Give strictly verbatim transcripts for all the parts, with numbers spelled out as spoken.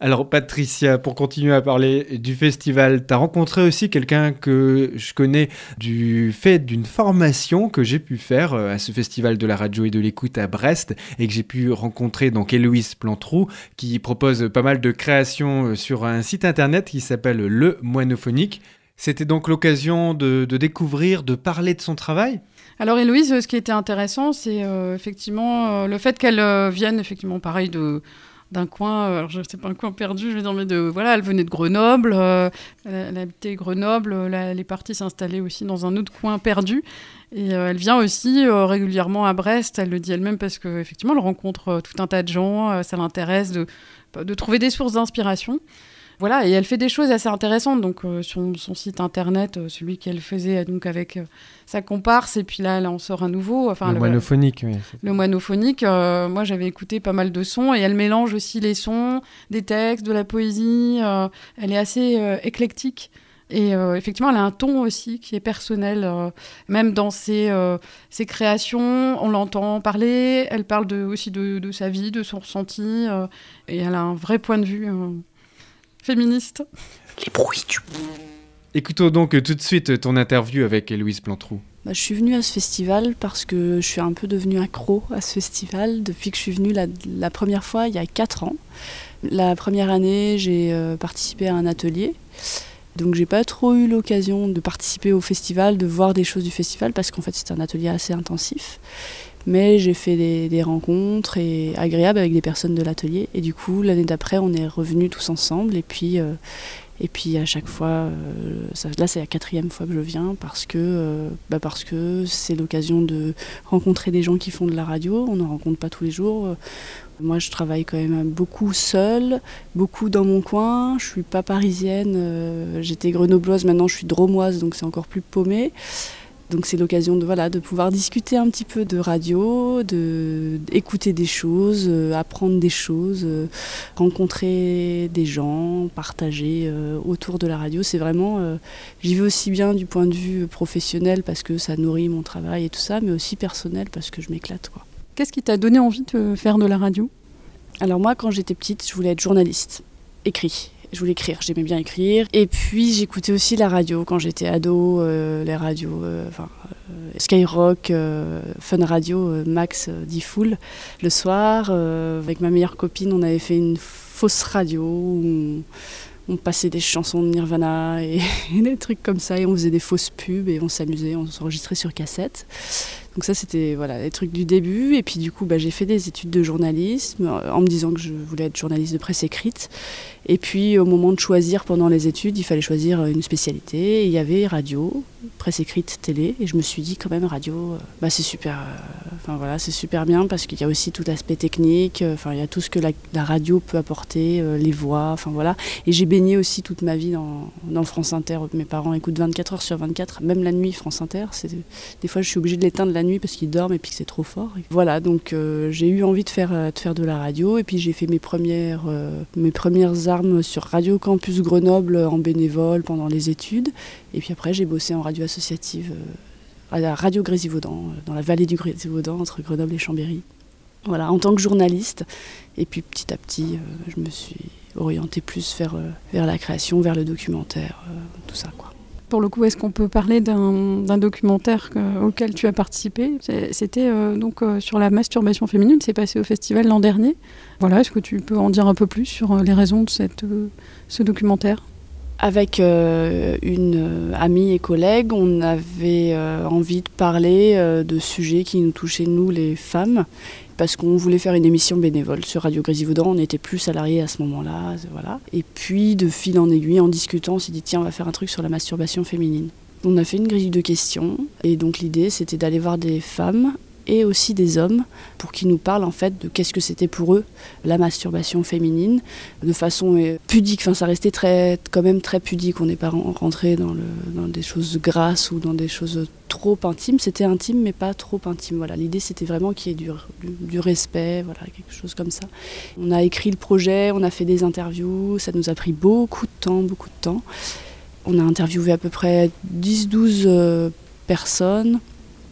Alors Patricia, pour continuer à parler du festival, tu as rencontré aussi quelqu'un que je connais du fait d'une formation que j'ai pu faire à ce festival de la radio et de l'écoute à Brest et que j'ai pu rencontrer donc Héloïse Plantrou qui propose pas mal de créations sur un site internet qui s'appelle Le Moinophonique. C'était donc l'occasion de, de découvrir, de parler de son travail. Alors Héloïse, ce qui était intéressant, c'est euh, effectivement euh, le fait qu'elle euh, vienne effectivement pareil de... d'un coin, alors je sais pas un coin perdu, je vais dire, mais de, voilà, elle venait de Grenoble, euh, elle, elle habitait Grenoble, là, elle est partie s'installer aussi dans un autre coin perdu, et euh, elle vient aussi euh, régulièrement à Brest, elle le dit elle-même parce qu'effectivement elle rencontre euh, tout un tas de gens, euh, ça l'intéresse de, de trouver des sources d'inspiration. Voilà, et elle fait des choses assez intéressantes, donc euh, sur son site internet, euh, celui qu'elle faisait donc avec euh, sa comparse, et puis là, elle en sort un nouveau. Enfin, le, le moinophonique, oui. Le moinophonique, euh, moi j'avais écouté pas mal de sons, et elle mélange aussi les sons, des textes, de la poésie, euh, elle est assez euh, éclectique. Et euh, effectivement, elle a un ton aussi qui est personnel, euh, même dans ses, euh, ses créations, on l'entend parler, elle parle de, aussi de, de sa vie, de son ressenti, euh, et elle a un vrai point de vue euh, féministe. Les bruits du... Écoutons donc tout de suite ton interview avec Héloïse Plantrou. Bah, je suis venue à ce festival parce que je suis un peu devenue accro à ce festival depuis que je suis venue la, la première fois il y a quatre ans. La première année, j'ai euh, participé à un atelier. Donc j'ai pas trop eu l'occasion de participer au festival, de voir des choses du festival parce qu'en fait c'est un atelier assez intensif. Mais j'ai fait des, des rencontres et agréables avec des personnes de l'atelier. Et du coup, l'année d'après, on est revenus tous ensemble. Et puis, euh, et puis à chaque fois, euh, ça, là c'est la quatrième fois que je viens parce que, euh, bah parce que c'est l'occasion de rencontrer des gens qui font de la radio. On n'en rencontre pas tous les jours. Moi, je travaille quand même beaucoup seule, beaucoup dans mon coin. Je suis pas parisienne. Euh, j'étais grenobloise, maintenant je suis dromoise, donc c'est encore plus paumé. Donc c'est l'occasion de, voilà, de pouvoir discuter un petit peu de radio, de, d'écouter des choses, euh, apprendre des choses, euh, rencontrer des gens, partager euh, autour de la radio. C'est vraiment, euh, j'y vais aussi bien du point de vue professionnel parce que ça nourrit mon travail et tout ça, mais aussi personnel parce que je m'éclate, quoi. Qu'est-ce qui t'a donné envie de faire de la radio ? Alors moi, quand j'étais petite, je voulais être journaliste, écrit. Je voulais écrire, j'aimais bien écrire. Et puis j'écoutais aussi la radio quand j'étais ado, euh, les radios, euh, enfin, euh, Skyrock, euh, Fun Radio, euh, Max, euh, Diffoul. Le soir, euh, avec ma meilleure copine, on avait fait une fausse radio où on, on passait des chansons de Nirvana et, et des trucs comme ça. Et on faisait des fausses pubs et on s'amusait, on s'enregistrait sur cassette. Donc ça, c'était voilà, les trucs du début. Et puis du coup, bah, j'ai fait des études de journalisme en me disant que je voulais être journaliste de presse écrite. Et puis au moment de choisir pendant les études, il fallait choisir une spécialité. Et il y avait radio, presse écrite, télé. Et je me suis dit quand même radio, bah, c'est super. Euh, enfin voilà, c'est super bien parce qu'il y a aussi tout l'aspect technique. Enfin il y a tout ce que la, la radio peut apporter, euh, les voix. Enfin voilà. Et j'ai baigné aussi toute ma vie dans, dans France Inter. Mes parents écoutent vingt-quatre heures sur vingt-quatre, même la nuit France Inter. C'est, des fois je suis obligée de l'éteindre la nuit parce qu'ils dorment et puis que c'est trop fort. Et voilà, donc euh, j'ai eu envie de faire, de faire de la radio. Et puis j'ai fait mes premières, euh, mes premières armes sur Radio Campus Grenoble en bénévole pendant les études. Et puis après, j'ai bossé en radio associative euh, à la Radio Grésivaudan, euh, dans la vallée du Grésivaudan, entre Grenoble et Chambéry. Voilà, en tant que journaliste. Et puis petit à petit, euh, je me suis orientée plus vers, euh, vers la création, vers le documentaire, euh, tout ça, quoi. Pour le coup, est-ce qu'on peut parler d'un, d'un documentaire que, auquel tu as participé ? C'était euh, donc euh, sur la masturbation féminine, c'est passé au festival l'an dernier. Voilà, est-ce que tu peux en dire un peu plus sur euh, les raisons de cette, euh, ce documentaire ? Avec euh, une euh, amie et collègue, on avait euh, envie de parler euh, de sujets qui nous touchaient, nous, les femmes, parce qu'on voulait faire une émission bénévole sur Radio Grésivaudan. On n'était plus salariés à ce moment-là, voilà. Et puis, de fil en aiguille, en discutant, on s'est dit, tiens, on va faire un truc sur la masturbation féminine. On a fait une grille de questions, et donc l'idée, c'était d'aller voir des femmes et aussi des hommes pour qu'ils nous parlent en fait de qu'est-ce que c'était pour eux la masturbation féminine de façon pudique. Enfin, ça restait très, quand même très pudique. On n'est pas rentré dans, le, dans des choses grasses ou dans des choses trop intimes. C'était intime mais pas trop intime. Voilà, l'idée c'était vraiment qu'il y ait du, du, du respect, voilà, quelque chose comme ça. On a écrit le projet, on a fait des interviews. Ça nous a pris beaucoup de temps, beaucoup de temps. On a interviewé à peu près dix douze euh, personnes.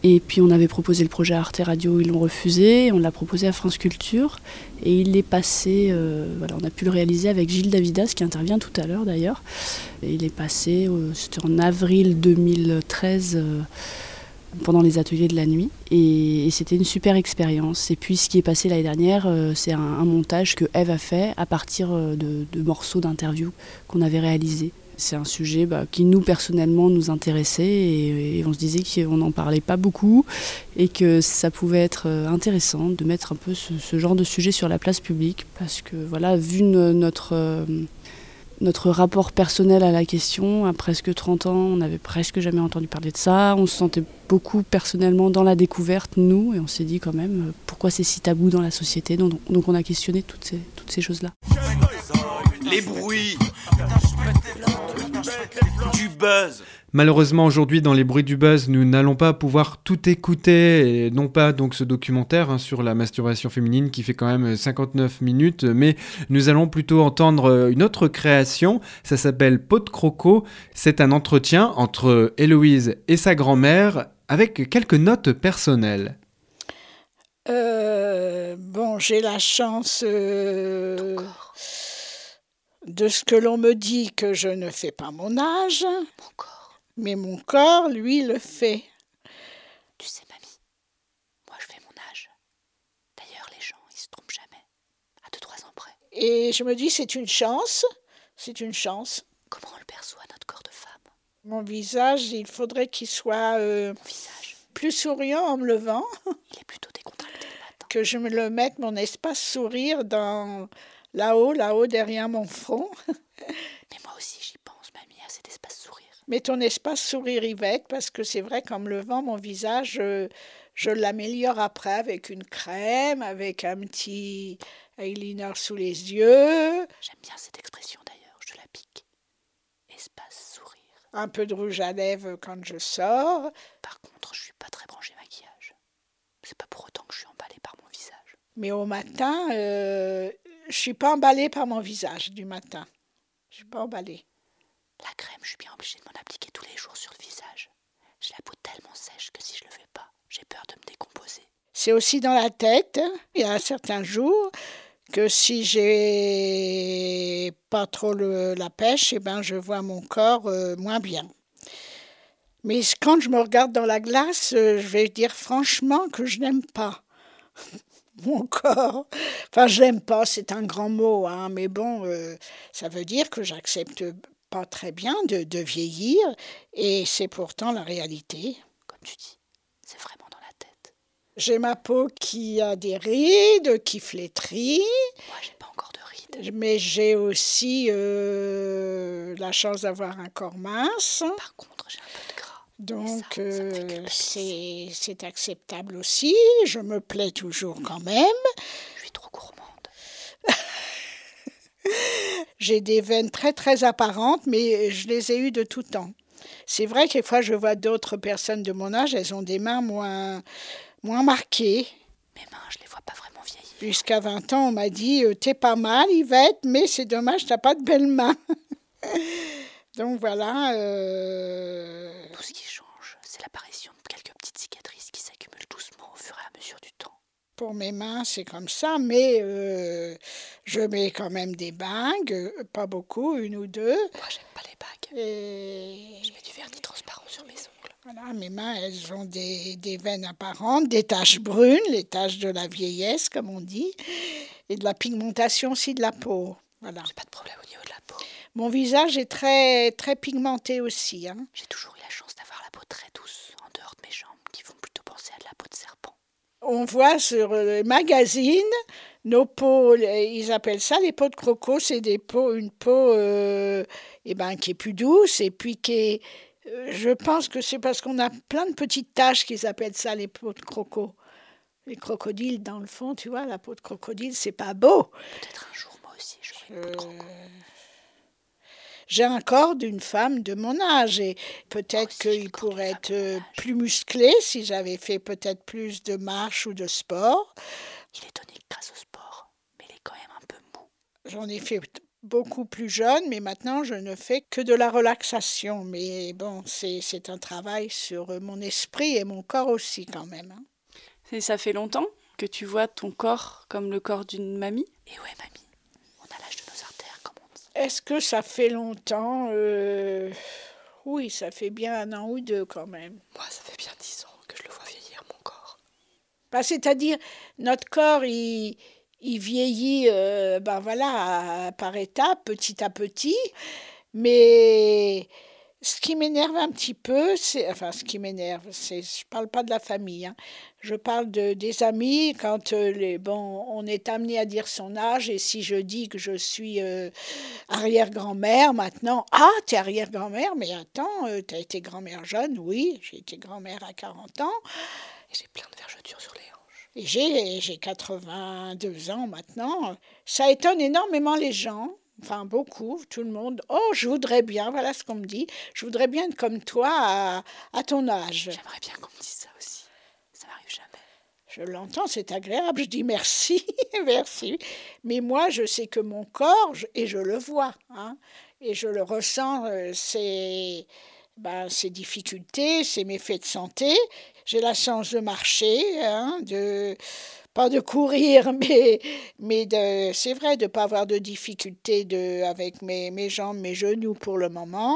Et puis on avait proposé le projet à Arte Radio, ils l'ont refusé. On l'a proposé à France Culture. Et il est passé, euh, voilà, on a pu le réaliser avec Gilles Davidas, qui intervient tout à l'heure d'ailleurs. Et il est passé, euh, c'était en avril deux mille treize, euh, pendant les ateliers de la nuit. Et, et c'était une super expérience. Et puis ce qui est passé l'année dernière, euh, c'est un, un montage que Eve a fait à partir de, de morceaux d'interviews qu'on avait réalisés. C'est un sujet bah, qui nous, personnellement, nous intéressait et, et on se disait qu'on n'en parlait pas beaucoup et que ça pouvait être intéressant de mettre un peu ce, ce genre de sujet sur la place publique parce que, voilà, vu no, notre, euh, notre rapport personnel à la question, à presque trente ans, on n'avait presque jamais entendu parler de ça. On se sentait beaucoup personnellement dans la découverte, nous, et on s'est dit quand même pourquoi c'est si tabou dans la société. Donc, donc on a questionné toutes ces, toutes ces choses-là. Les bruits du buzz. Malheureusement, aujourd'hui, dans les bruits du buzz, nous n'allons pas pouvoir tout écouter, et non pas donc ce documentaire hein, sur la masturbation féminine qui fait quand même cinquante-neuf minutes, mais nous allons plutôt entendre une autre création, ça s'appelle Peau de croco. C'est un entretien entre Héloïse et sa grand-mère avec quelques notes personnelles. Euh, bon, j'ai la chance euh, de ce que l'on me dit que je ne fais pas mon âge. Mon corps. Mais mon corps, lui, le fait. Tu sais, mamie, moi je fais mon âge. D'ailleurs, les gens, ils se trompent jamais. À deux, trois ans près. Et je me dis, c'est une chance. C'est une chance. Comment on le perçoit, notre corps de femme? Mon visage, il faudrait qu'il soit euh, Mon visage, plus souriant en me levant. il est plutôt décontracté le matin. Que je me le mette, mon espace sourire, dans là-haut, là-haut, derrière mon front. Mais moi aussi, j'y pense, mamie, à cet espace sourire. Mais ton espace sourire, Yvette, parce que c'est vrai qu'en me levant, mon visage, je, je l'améliore après avec une crème, avec un petit eyeliner sous les yeux. J'aime bien cette expression d'ailleurs, je la pique. Espace sourire. Un peu de rouge à lèvres quand je sors. Par contre, je suis pas très branchée maquillage. C'est pas pour autant que je suis emballée par mon visage. Mais au matin, euh, je suis pas emballée par mon visage du matin. Je suis pas emballée. La crème, je suis bien obligée de m'en appliquer tous les jours sur le visage. J'ai la peau tellement sèche que si je le fais pas, j'ai peur de me décomposer. C'est aussi dans la tête. Il y a certains jours que si j'ai pas trop le, la pêche, eh ben je vois mon corps euh, moins bien. Mais quand je me regarde dans la glace, euh, je vais dire franchement que je n'aime pas mon corps. Enfin, je l'aime pas, c'est un grand mot, hein, mais bon, euh, ça veut dire que j'accepte pas très bien de, de vieillir, et c'est pourtant la réalité. Comme tu dis, c'est vraiment dans la tête. J'ai ma peau qui a des rides, qui flétrit. Moi, j'ai pas encore de rides. Mais j'ai aussi euh, la chance d'avoir un corps mince. Par contre, j'ai un peu de gras. Donc, ça, ça me fait euh, culpabiliser. c'est, c'est acceptable aussi. Je me plais toujours quand même. Je suis trop gourmande. J'ai des veines très, très apparentes, mais je les ai eues de tout temps. C'est vrai que des fois, je vois d'autres personnes de mon âge, elles ont des mains moins, moins marquées. Mes mains, je les vois pas vraiment vieillir. Jusqu'à vingt ans, on m'a dit euh, « T'es pas mal, Yvette, mais c'est dommage, t'as pas de belles mains. » Donc voilà. Euh... Tout ce qui change, c'est l'apparition de quelques petites cicatrices qui s'accumulent doucement au fur et à mesure du temps. Pour mes mains, c'est comme ça, mais euh, je mets quand même des bagues, pas beaucoup, une ou deux. Moi, j'aime pas les bagues. Et Je mets du vernis transparent sur mes ongles. voilà, mes mains, elles ont des, des veines apparentes, des taches brunes, les taches de la vieillesse, comme on dit, et de la pigmentation aussi de la peau. Voilà. J'ai pas de problème au niveau de la peau. Mon visage est très, très pigmenté aussi. Hein. J'ai toujours eu la chance d'avoir la peau très douce, en dehors de mes jambes, qui font plutôt penser à de la peau de serpent. On voit sur les magazines nos peaux, ils appellent ça les peaux de croco, c'est des peaux, une peau euh, eh ben, qui est plus douce et puis qui est, euh, je pense que c'est parce qu'on a plein de petites taches qu'ils appellent ça les peaux de croco. Les crocodiles dans le fond, tu vois, la peau de crocodile, c'est pas beau. Peut-être un jour, moi aussi, j'aurai une peau de croco. Euh, J'ai un corps d'une femme de mon âge et peut-être Moi aussi, j'ai qu'il le corps pourrait d'une être femme de mon euh, âge. plus musclé si j'avais fait peut-être plus de marche ou de sport. Il est tonique grâce au sport, mais il est quand même un peu mou. J'en ai fait beaucoup plus jeune, mais maintenant je ne fais que de la relaxation. Mais bon, c'est, c'est un travail sur mon esprit et mon corps aussi quand même. Hein. Et ça fait longtemps que tu vois ton corps comme le corps d'une mamie ? Et ouais, mamie, on a l'âge de nos artères, comme on dit. Est-ce que ça fait longtemps euh... Oui, ça fait bien un an ou deux quand même. Moi, ça fait bien dix ans que je le vois vieillir, mon corps. Bah, c'est-à-dire, notre corps, il... Il vieillit euh, ben voilà, par étapes, petit à petit. Mais ce qui m'énerve un petit peu, c'est, enfin ce qui m'énerve, c'est, je ne parle pas de la famille, hein, je parle de, des amis, quand euh, les, bon, on est amené à dire son âge, et si je dis que je suis euh, arrière-grand-mère maintenant, ah, t'es arrière-grand-mère, mais attends, euh, t'as été grand-mère jeune, oui, j'ai été grand-mère à quarante ans. Et j'ai plein de vergetures sur les hanches. Et j'ai, j'ai quatre-vingt-deux ans maintenant. Ça étonne énormément les gens, enfin beaucoup, tout le monde. Oh, je voudrais bien, voilà ce qu'on me dit, je voudrais bien être comme toi à, à ton âge. J'aimerais bien qu'on me dise ça aussi. Ça m'arrive jamais. Je l'entends, c'est agréable, je dis merci, merci. Mais moi, je sais que mon corps, et je le vois, hein, et je le ressens, c'est... Ben, ces difficultés, ces méfaits de santé. J'ai la chance de marcher, hein, de, pas de courir, mais, mais de, c'est vrai, de ne pas avoir de difficultés de, avec mes, mes jambes, mes genoux pour le moment.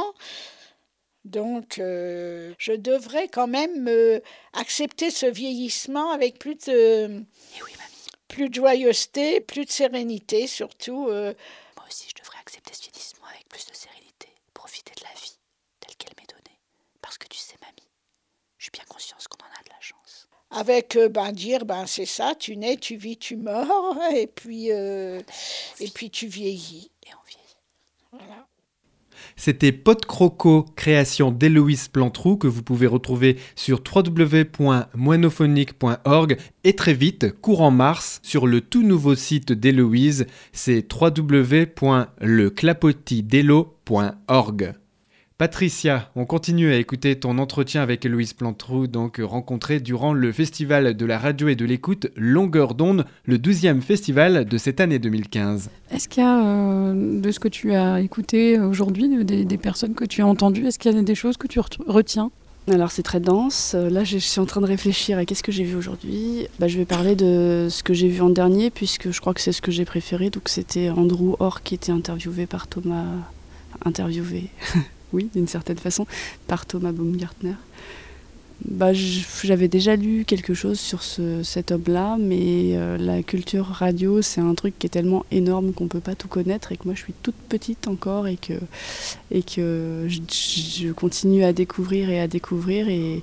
Donc, euh, je devrais quand même euh, accepter ce vieillissement avec plus de, Et oui, mamie. plus de joyeuseté, plus de sérénité, surtout. Euh, Moi aussi, je devrais accepter ce vieillissement avec plus de sérénité, profiter de la vie telle qu'elle m'est donnée. Parce que tu sais, mamie, je suis bien consciente qu'on en a de la chance. Avec, euh, ben, dire, ben, c'est ça, tu nais, tu vis, tu meurs, et puis, euh, et puis tu vieillis. Et on vieillit. Voilà. C'était Pot de Croco, création d'Héloïse Plantrou, que vous pouvez retrouver sur w w w point moinophonique point org et très vite, courant mars, sur le tout nouveau site d'Héloïse, c'est w w w point le clapotis d'hélo point org. Patricia, on continue à écouter ton entretien avec Héloïse Plantrou, donc rencontrée durant le Festival de la radio et de l'écoute Longueur d'onde, le douzième festival de cette année deux mille quinze. Est-ce qu'il y a, euh, de ce que tu as écouté aujourd'hui, des, des personnes que tu as entendues, est-ce qu'il y a des choses que tu retiens ? Alors c'est très dense. Là je suis en train de réfléchir à qu'est-ce que j'ai vu aujourd'hui. Bah, je vais parler de ce que j'ai vu en dernier, puisque je crois que c'est ce que j'ai préféré. Donc c'était Andrew Orr qui était interviewé par Thomas... Interviewé oui, d'une certaine façon, par Thomas Baumgartner. Bah, j'avais déjà lu quelque chose sur ce, cet homme-là, mais euh, la culture radio, c'est un truc qui est tellement énorme qu'on ne peut pas tout connaître, et que moi je suis toute petite encore, et que, et que je, je continue à découvrir et à découvrir. Et,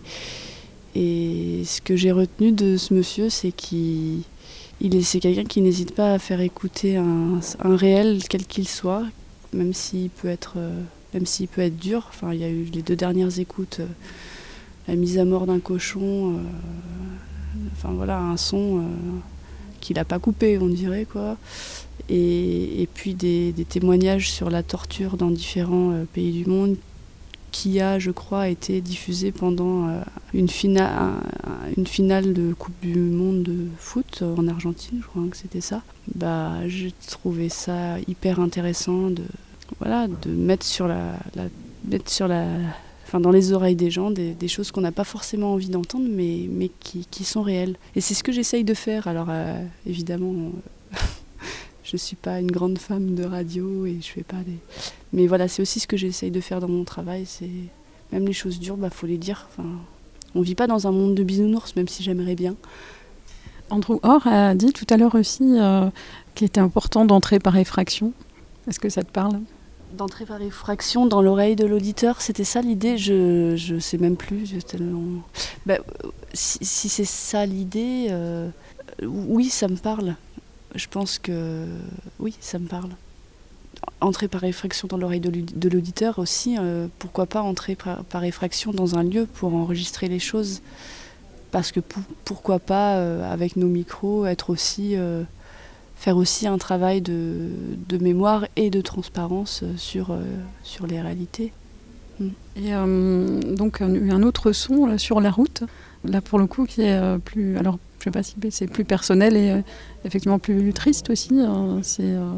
et ce que j'ai retenu de ce monsieur, c'est qu'il il est, c'est quelqu'un qui n'hésite pas à faire écouter un, un réel, quel qu'il soit, même s'il peut être... Euh, même s'il peut être dur. Enfin, il y a eu les deux dernières écoutes, euh, la mise à mort d'un cochon, euh, enfin voilà, un son euh, qu'il n'a pas coupé, on dirait, quoi. Et, et puis des, des témoignages sur la torture dans différents euh, pays du monde, qui a, je crois, été diffusé pendant euh, une, fina- un, une finale de Coupe du Monde de foot en Argentine, je crois que c'était ça. Bah, j'ai trouvé ça hyper intéressant de... Voilà, de mettre sur la, la, mettre sur la, enfin dans les oreilles des gens des, des choses qu'on n'a pas forcément envie d'entendre, mais, mais qui, qui sont réelles. Et c'est ce que j'essaye de faire. Alors euh, évidemment, euh, je ne suis pas une grande femme de radio et je fais pas des... Mais voilà, c'est aussi ce que j'essaye de faire dans mon travail. C'est même les choses dures, bah faut les dire. Enfin, on vit pas dans un monde de bisounours, même si j'aimerais bien. Andrew Orr a dit tout à l'heure aussi euh, qu'il était important d'entrer par effraction. Est-ce que ça te parle ? D'entrer par effraction dans l'oreille de l'auditeur, c'était ça l'idée ? Je je sais même plus. Je, tellement... bah, si, si c'est ça l'idée, euh, oui, ça me parle. Je pense que oui, ça me parle. Entrer par effraction dans l'oreille de, de l'auditeur aussi, euh, pourquoi pas entrer par, par effraction dans un lieu pour enregistrer les choses ? Parce que pour, pourquoi pas, euh, avec nos micros, être aussi... Euh, faire aussi un travail de, de mémoire et de transparence sur, euh, sur les réalités. Mm. Et euh, donc un, un autre son là, sur la route, là pour le coup qui est euh, plus, alors je sais pas si c'est plus personnel et euh, effectivement plus triste aussi, hein, c'est, euh,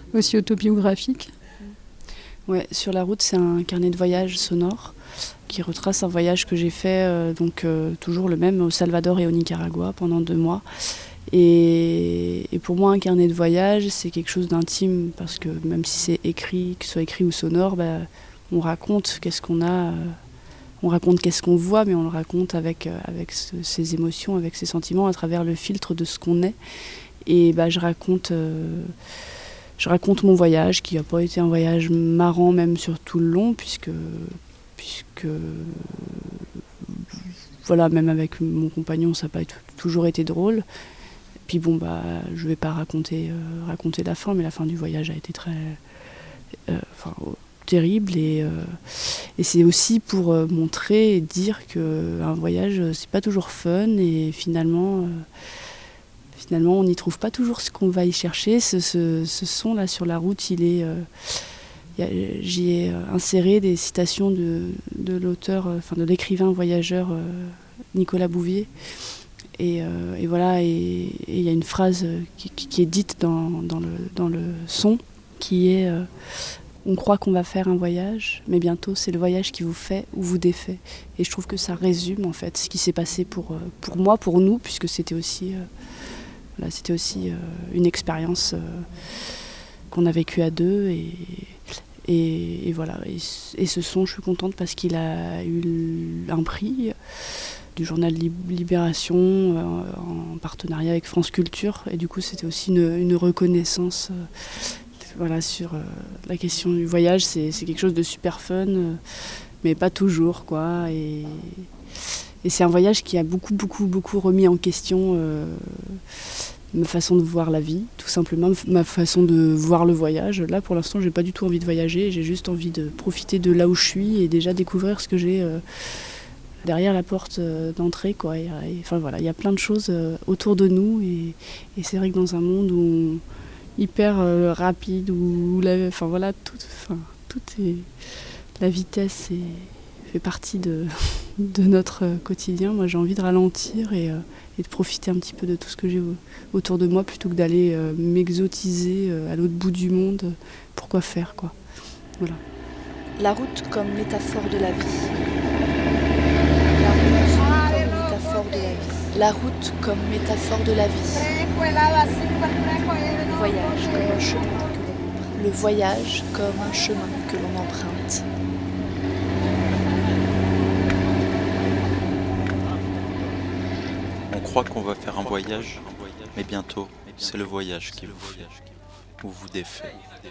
aussi autobiographique. Ouais, Sur la route, c'est un carnet de voyage sonore qui retrace un voyage que j'ai fait, euh, donc euh, toujours le même, au Salvador et au Nicaragua pendant deux mois. Et, et pour moi, un carnet de voyage, c'est quelque chose d'intime parce que même si c'est écrit, que ce soit écrit ou sonore, bah, on raconte qu'est-ce qu'on a, euh, on raconte qu'est-ce qu'on voit, mais on le raconte avec, euh, avec ce, ses émotions, avec ses sentiments, à travers le filtre de ce qu'on est. Et bah, je raconte... Euh, Je raconte mon voyage, qui n'a pas été un voyage marrant même sur tout le long, puisque, puisque voilà, même avec mon compagnon, ça n'a pas toujours été drôle. Puis bon, bah, je ne vais pas raconter, euh, raconter la fin, mais la fin du voyage a été très euh, enfin, terrible. Et, euh, et c'est aussi pour euh, montrer et dire qu'un voyage, c'est pas toujours fun, et finalement... Euh, Finalement, on n'y trouve pas toujours ce qu'on va y chercher. Ce, ce, ce son-là sur la route, il est, euh, y a, j'y ai inséré des citations de, de l'auteur, enfin euh, de l'écrivain voyageur euh, Nicolas Bouvier. Et, euh, et voilà, et il y a une phrase qui, qui, qui est dite dans, dans, le, dans le son, qui est euh, on croit qu'on va faire un voyage, mais bientôt c'est le voyage qui vous fait ou vous défait. Et je trouve que ça résume en fait ce qui s'est passé pour, pour moi, pour nous, puisque c'était aussi... Euh, Là, c'était aussi euh, une expérience euh, qu'on a vécue à deux. Et, et, et voilà. Et, et ce son, je suis contente parce qu'il a eu un prix du journal Libération euh, en partenariat avec France Culture. Et du coup, c'était aussi une, une reconnaissance euh, voilà, sur euh, la question du voyage. C'est, c'est quelque chose de super fun, euh, mais pas toujours, quoi. Et, et c'est un voyage qui a beaucoup, beaucoup, beaucoup remis en question... Euh, ma façon de voir la vie, tout simplement, ma façon de voir le voyage. Là, pour l'instant, j'ai pas du tout envie de voyager, j'ai juste envie de profiter de là où je suis et déjà découvrir ce que j'ai euh, derrière la porte euh, d'entrée, quoi. Et, et, enfin voilà, il y a plein de choses euh, autour de nous et, et c'est vrai que dans un monde où on, hyper euh, rapide, où la, enfin voilà, tout, enfin, tout est la vitesse est, fait partie de, de notre quotidien. Moi, j'ai envie de ralentir et euh, et de profiter un petit peu de tout ce que j'ai autour de moi plutôt que d'aller euh, m'exotiser euh, à l'autre bout du monde. Pourquoi faire, quoi. Voilà. La route comme métaphore de la vie. La route comme métaphore de la vie. La route comme métaphore de la vie. Le voyage comme un chemin que l'on Le voyage comme un chemin que l'on emprunte. On croit qu'on va faire un voyage, mais bientôt, c'est le voyage qui vous fait ou vous défait.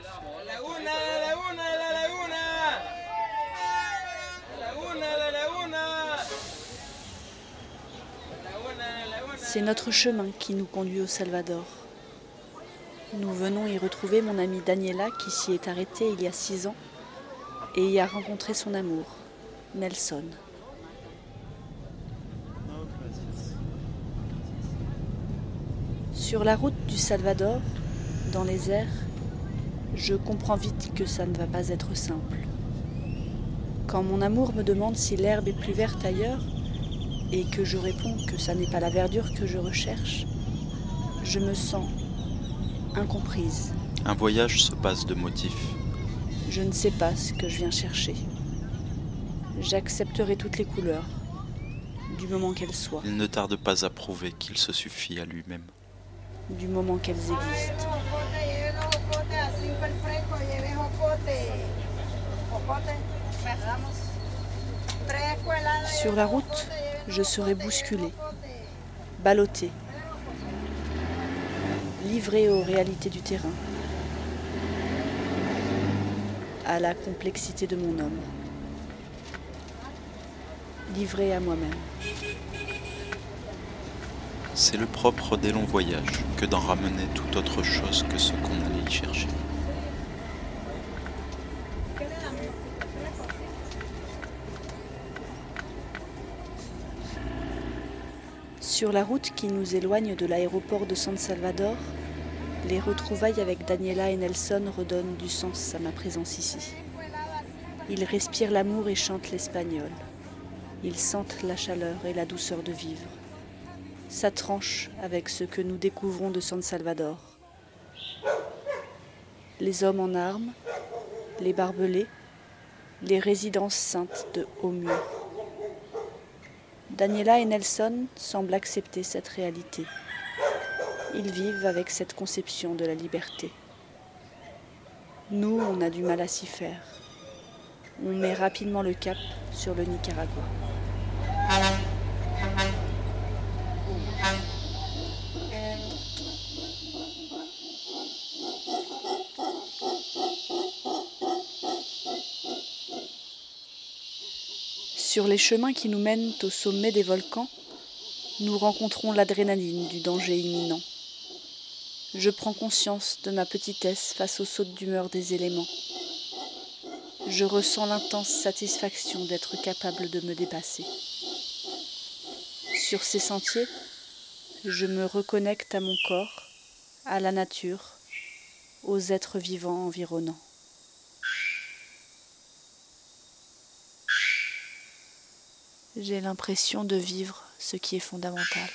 C'est notre chemin qui nous conduit au Salvador. Nous venons y retrouver mon amie Daniela qui s'y est arrêtée il y a six ans et y a rencontré son amour, Nelson. Sur la route du Salvador, dans les airs, je comprends vite que ça ne va pas être simple. Quand mon amour me demande si l'herbe est plus verte ailleurs, et que je réponds que ça n'est pas la verdure que je recherche, je me sens incomprise. Un voyage se passe de motifs. Je ne sais pas ce que je viens chercher. J'accepterai toutes les couleurs, du moment qu'elles soient. Il ne tarde pas à prouver qu'il se suffit à lui-même. Du moment qu'elles existent. Sur la route, je serai bousculée, ballottée, livrée aux réalités du terrain, à la complexité de mon homme, livrée à moi-même. C'est le propre des longs voyages que d'en ramener tout autre chose que ce qu'on allait y chercher. Sur la route qui nous éloigne de l'aéroport de San Salvador, les retrouvailles avec Daniela et Nelson redonnent du sens à ma présence ici. Ils respirent l'amour et chantent l'espagnol. Ils sentent la chaleur et la douceur de vivre. Ça tranche avec ce que nous découvrons de San Salvador. les hommes en armes, les barbelés, les résidences saintes de hauts murs. Daniela et Nelson semblent accepter cette réalité. Ils vivent avec cette conception de la liberté. Nous, on a du mal à s'y faire. On met rapidement le cap sur le Nicaragua. Sur les chemins qui nous mènent au sommet des volcans, nous rencontrons l'adrénaline du danger imminent. Je prends conscience de ma petitesse face aux sautes d'humeur des éléments. Je ressens l'intense satisfaction d'être capable de me dépasser. Sur ces sentiers, je me reconnecte à mon corps, à la nature, aux êtres vivants environnants. J'ai l'impression de vivre ce qui est fondamental.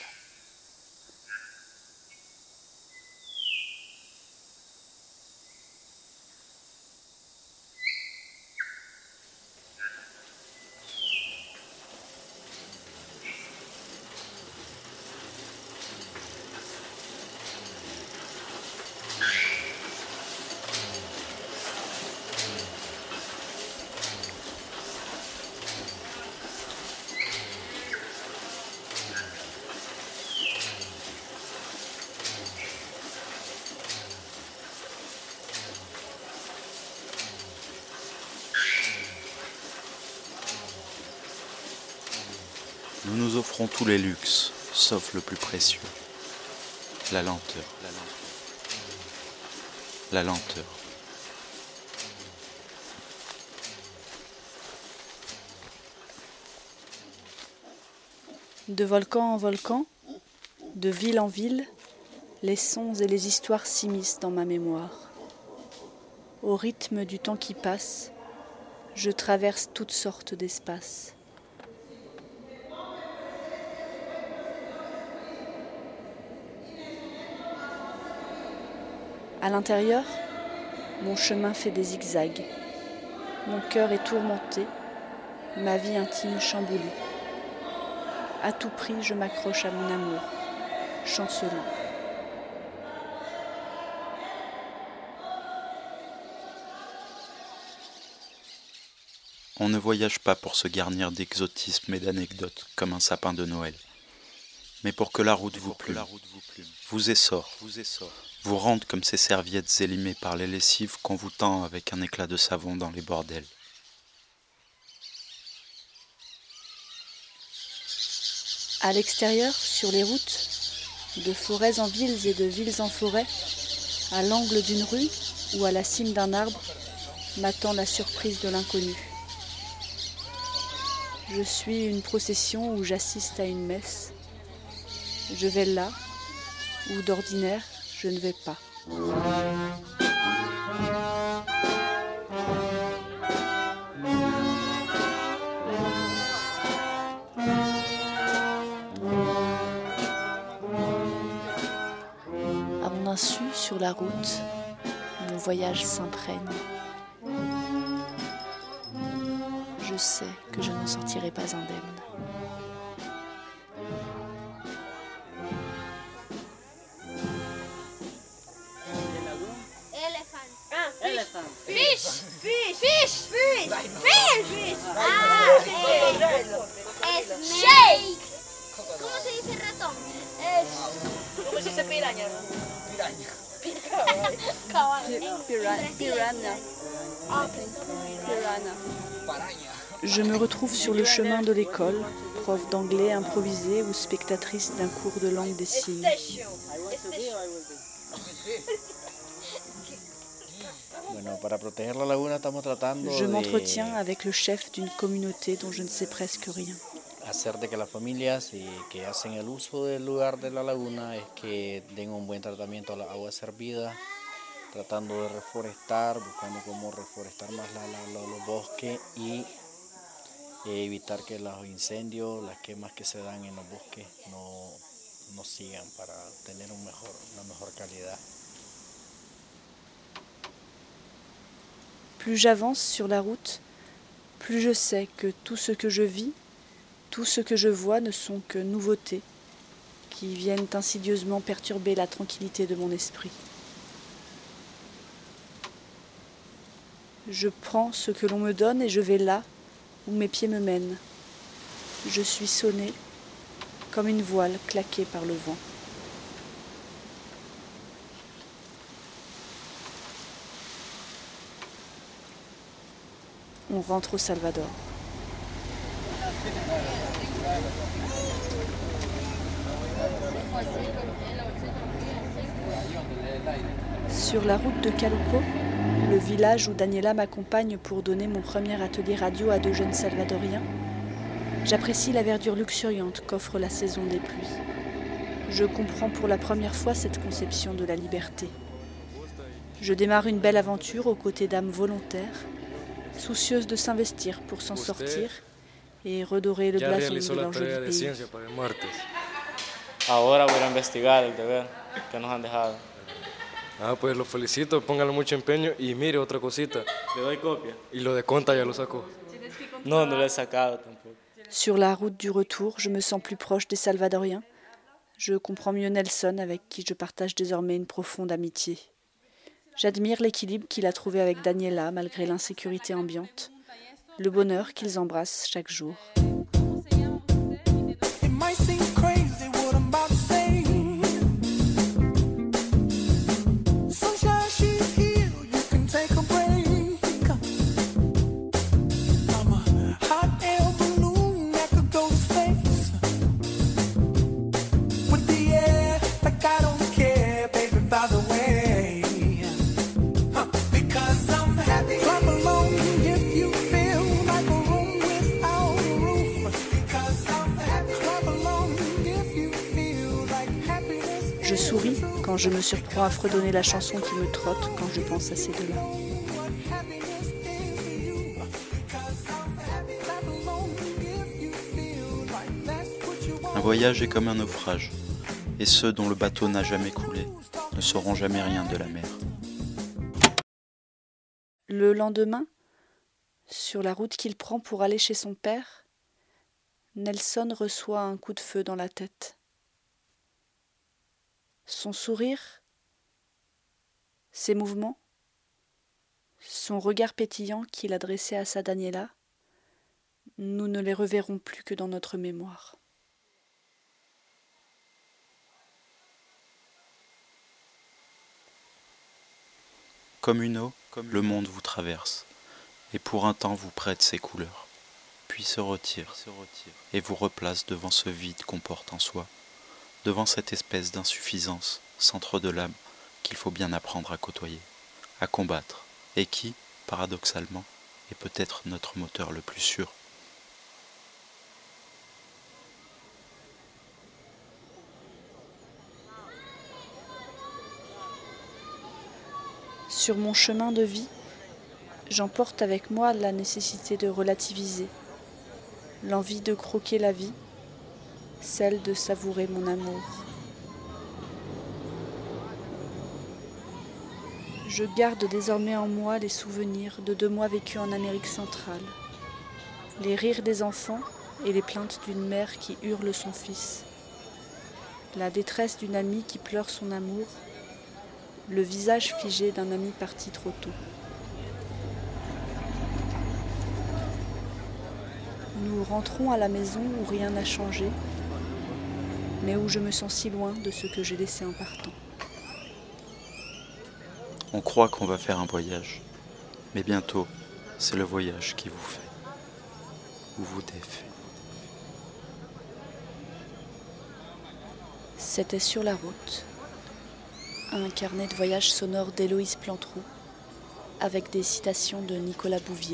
Nous nous offrons tous les luxes, sauf le plus précieux, la lenteur. La lenteur. De volcan en volcan, de ville en ville, les sons et les histoires s'immiscent dans ma mémoire. Au rythme du temps qui passe, je traverse toutes sortes d'espaces. À l'intérieur, mon chemin fait des zigzags. Mon cœur est tourmenté, ma vie intime chamboulée. À tout prix, je m'accroche à mon amour, chancelant. On ne voyage pas pour se garnir d'exotisme et d'anecdotes comme un sapin de Noël, mais pour que la route vous plume, vous essore, vous rende comme ces serviettes élimées par les lessives qu'on vous tend avec un éclat de savon dans les bordels. À l'extérieur, sur les routes, de forêts en villes et de villes en forêts, à l'angle d'une rue ou à la cime d'un arbre, m'attend la surprise de l'inconnu. Je suis une procession où j'assiste à une messe. Je vais là, où d'ordinaire, je ne vais pas. À mon insu, sur la route, mon voyage s'imprègne. Je sais que je n'en sortirai pas indemne. Elephant. Fish. Fish. Fish. Fish. Fish. Fish. Ah, snake. ¿Cómo se dice ratón? ¿Cómo se dice piraña? Piraña. Piranha. Piranha. Je me retrouve sur le chemin de l'école, prof d'anglais improvisé ou spectatrice d'un cours de langue des signes. Je m'entretiens avec le chef d'une communauté dont je ne sais presque rien. Hacer de que las familias y que hacen el uso del lugar de la laguna es que den un buen tratamiento a la agua servida, tratando de reforestar, buscando cómo reforestar más la, la, los bosques y eh, evitar que los incendios, las quemas que se dan en los bosques no, no sigan para tener un mejor, una mejor calidad. Plus j'avance sur la route, plus je sais que tout ce que je vis, tout ce que je vois ne sont que nouveautés qui viennent insidieusement perturber la tranquillité de mon esprit. Je prends ce que l'on me donne et je vais là où mes pieds me mènent. Je suis sonnée comme une voile claquée par le vent. On rentre au Salvador. Sur la route de Caluco, le village où Daniela m'accompagne pour donner mon premier atelier radio à deux jeunes Salvadoriens, j'apprécie la verdure luxuriante qu'offre la saison des pluies. Je comprends pour la première fois cette conception de la liberté. Je démarre une belle aventure aux côtés d'âmes volontaires, soucieuses de s'investir pour s'en sortir et redorer le blason de leur joli pays. Ahora voy a investigar el deber que nos han dejado. Ah, pues lo felicito, póngale mucho empeño y mire otra cosita. ¿Le doy copia? Y lo de conta ya lo sacó. No, no lo he sacado tampoco. Sur la route du retour, je me sens plus proche des Salvadoriens. Je comprends mieux Nelson, avec qui je partage désormais une profonde amitié. J'admire l'équilibre qu'il a trouvé avec Daniela malgré l'insécurité ambiante, le bonheur qu'ils embrassent chaque jour. Je souris quand je me surprends à fredonner la chanson qui me trotte quand je pense à ces deux-là. Un voyage est comme un naufrage, et ceux dont le bateau n'a jamais coulé ne sauront jamais rien de la mer. Le lendemain, sur la route qu'il prend pour aller chez son père, Nelson reçoit un coup de feu dans la tête. Son sourire, ses mouvements, son regard pétillant qu'il adressait à sa Daniela, nous ne les reverrons plus que dans notre mémoire. Comme une eau, le monde vous traverse, et pour un temps vous prête ses couleurs, puis se retire, et vous replace devant ce vide qu'on porte en soi, devant cette espèce d'insuffisance, centre de l'âme, qu'il faut bien apprendre à côtoyer, à combattre, et qui, paradoxalement, est peut-être notre moteur le plus sûr. Sur mon chemin de vie, j'emporte avec moi la nécessité de relativiser, l'envie de croquer la vie, celle de savourer mon amour. Je garde désormais en moi les souvenirs de deux mois vécus en Amérique centrale, les rires des enfants et les plaintes d'une mère qui hurle son fils, la détresse d'une amie qui pleure son amour, le visage figé d'un ami parti trop tôt. Nous rentrons à la maison où rien n'a changé, mais où je me sens si loin de ce que j'ai laissé en partant. On croit qu'on va faire un voyage, mais bientôt, c'est le voyage qui vous fait, ou vous défait. C'était Sur la route, un carnet de voyage sonore d'Héloïse Plantrou, avec des citations de Nicolas Bouvier.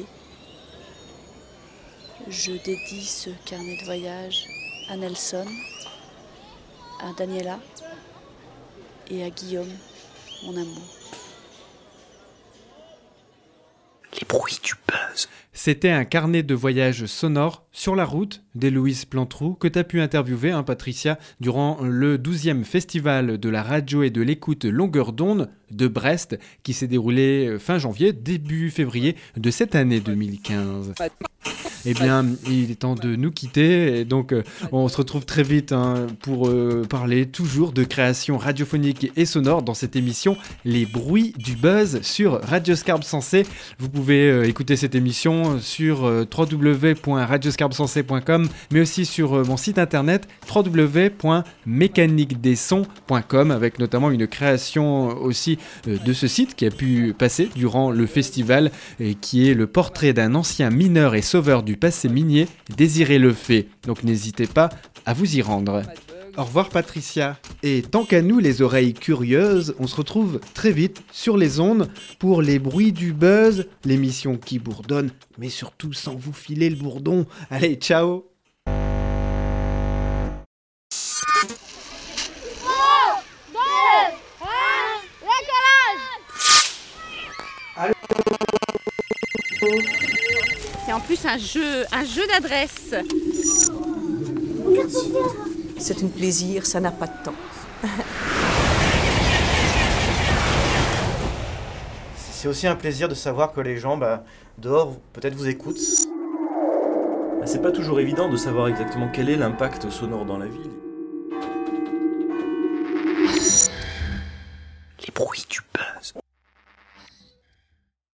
Je dédie ce carnet de voyage à Nelson, à Daniela et à Guillaume, mon amour. Les bruits du buzz. buzz. C'était un carnet de voyage sonore sur la route d'Héloïse Plantrou que tu as pu interviewer, hein, Patricia, durant le douzième festival de la radio et de l'écoute Longueur d'onde de Brest qui s'est déroulé fin janvier, début février de cette année deux mille quinze. Eh bien, il est temps de nous quitter, et donc euh, on se retrouve très vite hein, pour euh, parler toujours de création radiophonique et sonore dans cette émission Les bruits du buzz sur Radio Scarpe Sensée. Vous pouvez euh, écouter cette émission sur euh, w w w point radio scarpe sensée point com, mais aussi sur euh, mon site internet w w w point mécanique des sons point com, avec notamment une création aussi euh, de ce site qui a pu passer durant le festival, et qui est le portrait d'un ancien mineur et sauveur du passé minier, Désiré Lefebvre. Donc n'hésitez pas à vous y rendre. Au revoir Patricia. Et tant qu'à nous les oreilles curieuses, on se retrouve très vite sur les ondes pour les bruits du buzz, l'émission qui bourdonne, mais surtout sans vous filer le bourdon. Allez, ciao. C'est en plus un jeu, un jeu d'adresse. C'est un plaisir, ça n'a pas de temps. C'est aussi un plaisir de savoir que les gens, bah, dehors, peut-être vous écoutent. C'est pas toujours évident de savoir exactement quel est l'impact sonore dans la ville. Les bruits du buzz.